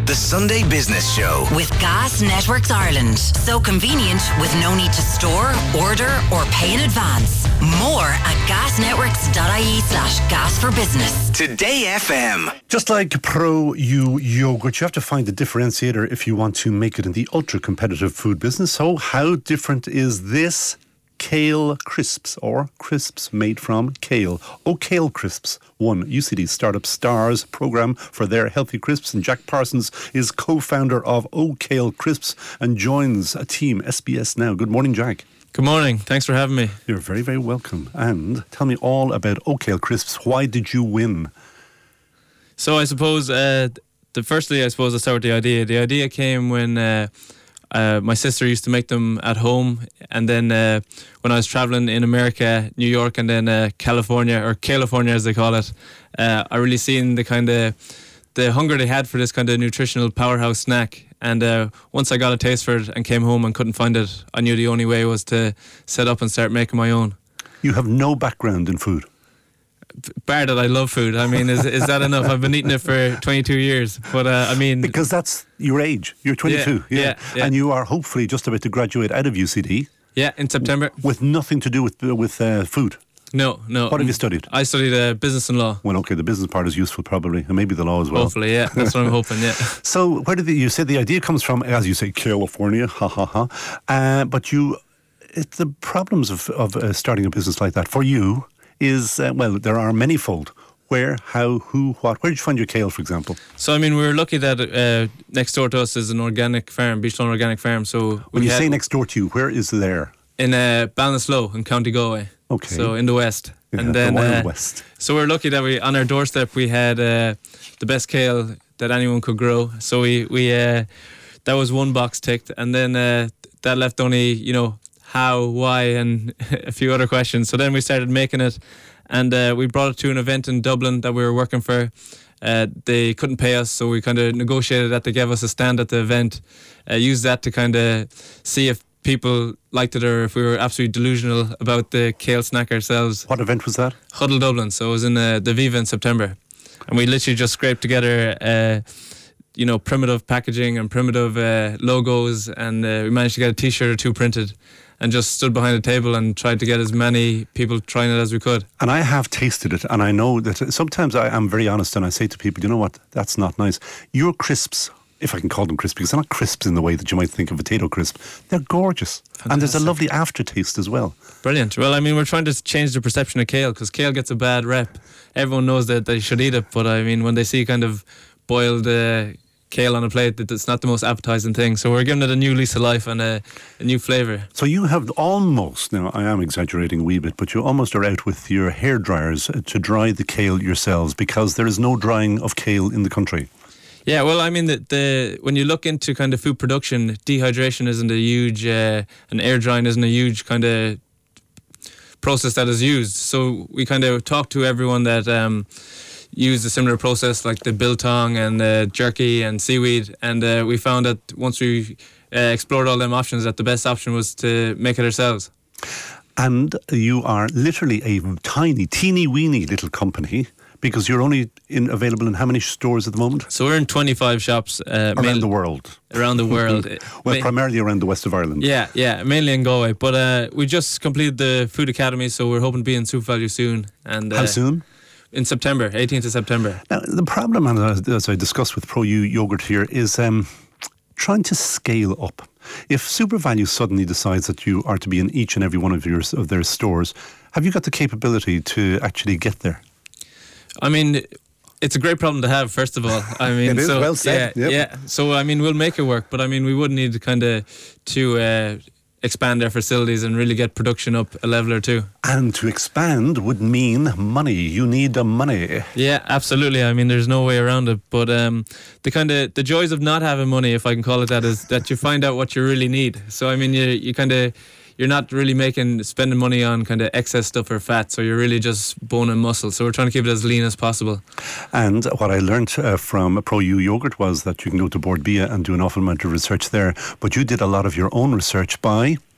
The Sunday Business Show. With Gas Networks Ireland. So convenient with no need to store, order or pay in advance. More at gasnetworks.ie/gas for business. Today FM. Just like Pro U yogurt, you have to find a differentiator if you want to make it in the ultra-competitive food business. So how different is this? Kale crisps, or crisps made from kale. Kale Crisps won UCD Startup Stars programme for their healthy crisps, and Jack Parsons is co-founder of Kale Crisps and joins a team SBS Now. Good morning, Jack. Good morning. Thanks for having me. You're very, very welcome. And tell me all about Kale Crisps. Why did you win? So I suppose, firstly, I start with the idea. The idea came when my sister used to make them at home, and then when I was traveling in America, New York, and then California, or California as they call it, I really seen the hunger they had for this kind of nutritional powerhouse snack. And once I got a taste for it and came home and couldn't find it, I knew the only way was to set up and start making my own. You have no background in food. Bar that I love food. I mean, is that enough? I've been eating it for 22 years. But I mean... Because that's your age. You're 22. Yeah. And you are hopefully just about to graduate out of UCD. Yeah, in September. With nothing to do with food. No. What have you studied? I studied business and law. Well, okay, the business part is useful probably, and maybe the law as well. Hopefully, yeah. That's what I'm hoping, yeah. So where did you say the idea comes from, as you say, California, but it's the problems of starting a business like that for you is, there are manifold. Where, how, who, what? Where did you find your kale, for example? So, I mean, we were lucky that next door to us is an organic farm, Beachlawn Organic Farm. So when you say next door to you, where is there? In Ballinasloe in County Galway. Okay. So in the west. Yeah, and then the wild west. So we're lucky that on our doorstep we had the best kale that anyone could grow. So we that was one box ticked, and then that left only how, why, and a few other questions. So then we started making it, and we brought it to an event in Dublin that we were working for. They couldn't pay us, so we kind of negotiated that they gave us a stand at the event. Used that to kind of see if people liked it or if we were absolutely delusional about the kale snack ourselves. What event was that? Huddle Dublin. So it was in the Viva in September, and we literally just scraped together primitive packaging and primitive logos, and we managed to get a t-shirt or two printed, and just stood behind a table and tried to get as many people trying it as we could. And I have tasted it, and I know that sometimes I am very honest, and I say to people, you know what, that's not nice. Your crisps, if I can call them crisps, because they're not crisps in the way that you might think of potato crisp, they're gorgeous. Fantastic. And there's a lovely aftertaste as well. Brilliant. Well, I mean, we're trying to change the perception of kale, because kale gets a bad rep. Everyone knows that they should eat it, but I mean, when they see kind of boiled kale on a plate, it's not the most appetizing thing. So we're giving it a new lease of life and a new flavour. So you have almost, now I am exaggerating a wee bit, but you almost are out with your hair dryers to dry the kale yourselves, because there is no drying of kale in the country. Yeah, well, I mean, when you look into kind of food production, dehydration isn't a huge, and air drying isn't a huge kind of process that is used. So we kind of talked to everyone that used a similar process, like the biltong and jerky and seaweed, and we found that once we explored all them options, that the best option was to make it ourselves. And you are literally a tiny, teeny-weeny little company, because you're only available in how many stores at the moment? So we're in 25 shops. Around the world? Around the world. Well, primarily around the west of Ireland. Yeah, mainly in Galway. But we just completed the Food Academy, so we're hoping to be in SuperValu soon. And how soon? In September, 18th of September. Now, the problem, as I discussed with Pro U yogurt here, is trying to scale up. If SuperValu suddenly decides that you are to be in each and every one of their stores, have you got the capability to actually get there? I mean, it's a great problem to have, first of all. I mean, it is well said. Yeah. So, I mean, we'll make it work, but I mean, we would need to expand our facilities and really get production up a level or two. And to expand would mean money. You need the money. Yeah, absolutely. I mean, there's no way around it. But the joys of not having money, if I can call it that, is that you find out what you really need. So, I mean, you're not really spending money on kind of excess stuff or fat, so you're really just bone and muscle. So we're trying to keep it as lean as possible. And what I learned from Pro U yogurt was that you can go to Board Bia and do an awful amount of research there, but you did a lot of your own research by...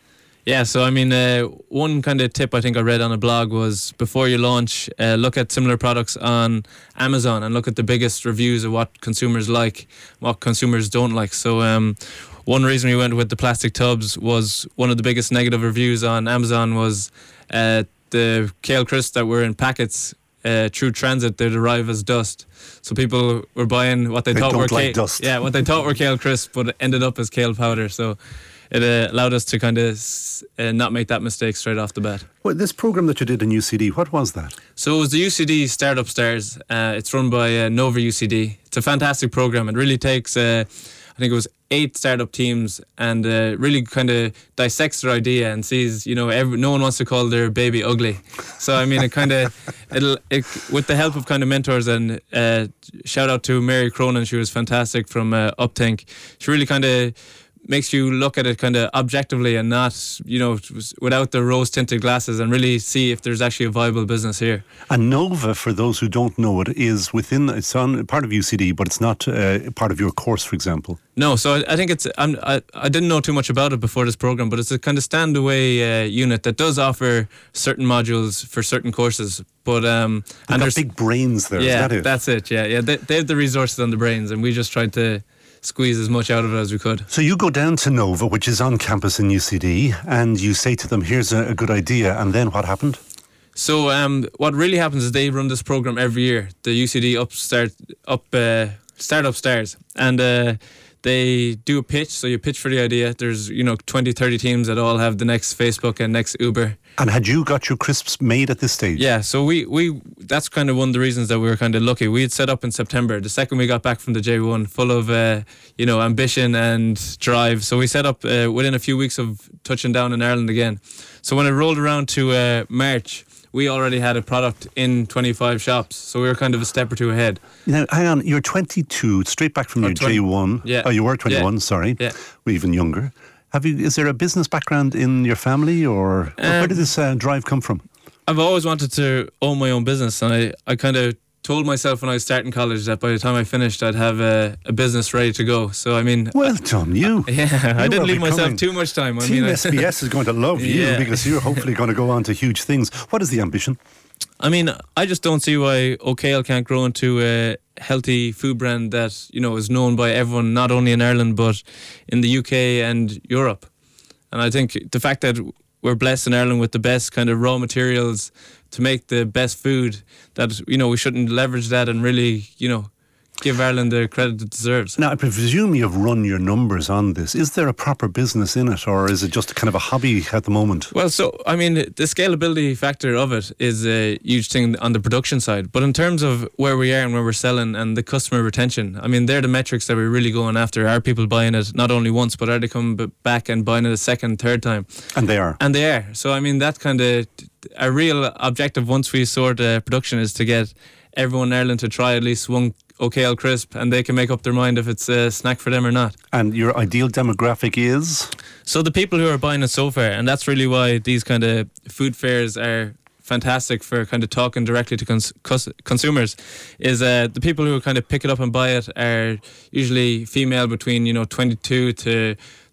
Yeah, so I mean, one kind of tip I think I read on a blog was before you launch, look at similar products on Amazon and look at the biggest reviews of what consumers like, what consumers don't like. So one reason we went with the plastic tubs was one of the biggest negative reviews on Amazon was the kale crisps that were in packets. Through transit, they'd arrive as dust. So people were buying what they thought were dust. Yeah, what they thought were kale crisps, but it ended up as kale powder. So it allowed us to kind of not make that mistake straight off the bat. Well, this program that you did in UCD, what was that? So it was the UCD Startup Stars. It's run by Nova UCD. It's a fantastic program. It really takes, I think it was 8 startup teams and really kind of dissects their idea and sees, no one wants to call their baby ugly. So I mean, it kind of, with the help of kind of mentors and shout out to Mary Cronin, she was fantastic from Upthink. She really kind of makes you look at it kind of objectively and not, without the rose-tinted glasses and really see if there's actually a viable business here. And Nova, for those who don't know it, is it's on part of UCD, but it's not part of your course, for example. No, so I think I didn't know too much about it before this program, but it's a kind of stand-away unit that does offer certain modules for certain courses. But and there's big brains there, yeah, is that it? That's it, yeah. They have the resources and the brains, and we just tried to squeeze as much out of it as we could. So you go down to Nova, which is on campus in UCD, and you say to them, here's a good idea, and then what happened? So what really happens is they run this program every year, the UCD Startup Stars, and they do a pitch. So you pitch for the idea. There's 20, 30 teams that all have the next Facebook and next Uber. And had you got your crisps made at this stage? Yeah, so we that's kind of one of the reasons that we were kind of lucky. We had set up in September, the second we got back from the J1, full of ambition and drive. So we set up within a few weeks of touching down in Ireland again. So when it rolled around to March, we already had a product in 25 shops, so we were kind of a step or two ahead. Now, hang on, you're 22, straight back from your J1. Yeah. Oh, you were 21, yeah. Sorry. Yeah. We're even younger. Is there a business background in your family, or where did this drive come from? I've always wanted to own my own business, and I kind of told myself when I was starting college that by the time I finished, I'd have a business ready to go. So, I mean... Well done, you. I didn't leave myself too much time. Team SBS is going to love you because you're hopefully going to go on to huge things. What is the ambition? I mean, I just don't see why O'Kale can't grow into a healthy food brand that, is known by everyone, not only in Ireland, but in the UK and Europe. And I think the fact that we're blessed in Ireland with the best kind of raw materials to make the best food, that, we shouldn't leverage that and really, give Ireland the credit it deserves. Now, I presume you've run your numbers on this. Is there a proper business in it, or is it just kind of a hobby at the moment? Well, so, I mean, the scalability factor of it is a huge thing on the production side. But in terms of where we are and where we're selling and the customer retention, I mean, they're the metrics that we're really going after. Are people buying it not only once, but are they coming back and buying it a second, third time? And they are. And they are. So, I mean, that's kind of a real objective once we sort production is to get everyone in Ireland to try at least one O'Kale crisp, and they can make up their mind if it's a snack for them or not. And your ideal demographic is? So the people who are buying it so far, and that's really why these kind of food fairs are fantastic for kind of talking directly to consumers, is the people who kind of pick it up and buy it are usually female between 22 to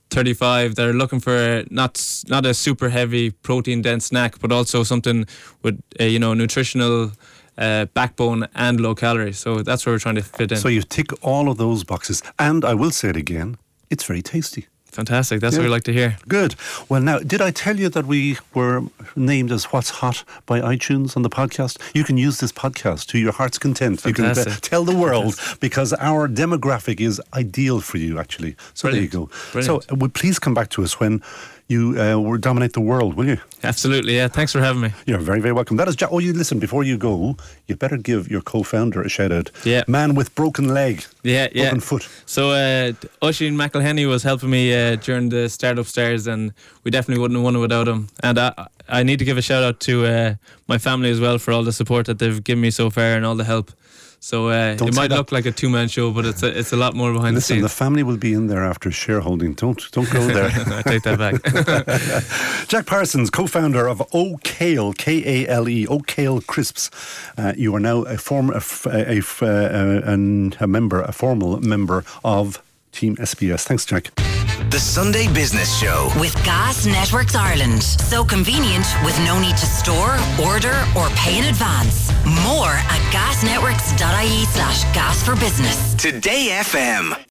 35 that are looking for not a super heavy protein dense snack, but also something with nutritional backbone and low calories. So that's where we're trying to fit in. So you tick all of those boxes. And I will say it again, it's very tasty. Fantastic. That's what we like to hear. Good. Well, now, did I tell you that we were named as What's Hot by iTunes on the podcast? You can use this podcast to your heart's content. Fantastic. You can tell the world because our demographic is ideal for you, actually. So Brilliant. There you go. Brilliant. So would please come back to us when you will dominate the world, will you? Absolutely, yeah. Thanks for having me. You're very, very welcome. That is Jack. Oh, you listen, before you go, you better give your co-founder a shout out. Yeah. Man with broken leg. Yeah. Broken foot. So Oisin McElhenney was helping me during the Startup Stars, and we definitely wouldn't have won it without him. And I need to give a shout out to my family as well for all the support that they've given me so far and all the help. So it might look like a two-man show, but it's a lot more behind the scenes. Listen, the family will be in there after shareholding. Don't go there. I take that back. Jack Parsons, co-founder of O'Kale, Kale, O'Kale Crisps. You are now a formal member of Team SBS. Thanks, Jack. The Sunday Business Show. With Gas Networks Ireland. So convenient with no need to store, order or pay in advance. More at gasnetworks.ie/gas for business. Today FM.